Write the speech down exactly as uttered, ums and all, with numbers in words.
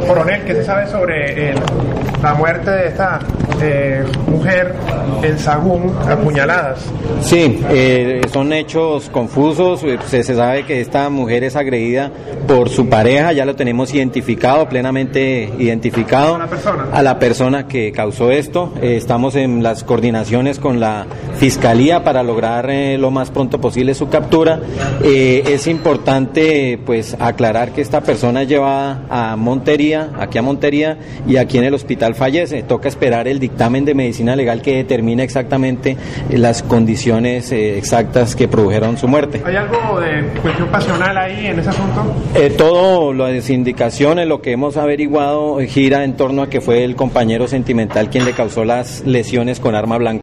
Coronel, ¿qué se sabe sobre eh, la muerte de esta eh, mujer en Sagún, apuñaladas? Sí, eh, son hechos confusos. Se, se sabe que esta mujer es agredida por su pareja, ya lo tenemos identificado, plenamente identificado. ¿A la persona? A la persona que causó esto. Eh, estamos en las coordinaciones con la Fiscalía para lograr eh, lo más pronto posible su captura. Eh, es importante pues aclarar que esta persona es llevada a Montería, aquí a Montería, y aquí en el hospital fallece. Toca esperar el dictamen de medicina legal que determine exactamente eh, las condiciones eh, exactas que produjeron su muerte. ¿Hay algo de cuestión pasional ahí en ese asunto? Eh, todo las indicaciones, lo que hemos averiguado, eh, gira en torno a que fue el compañero sentimental quien le causó las lesiones con arma blanca.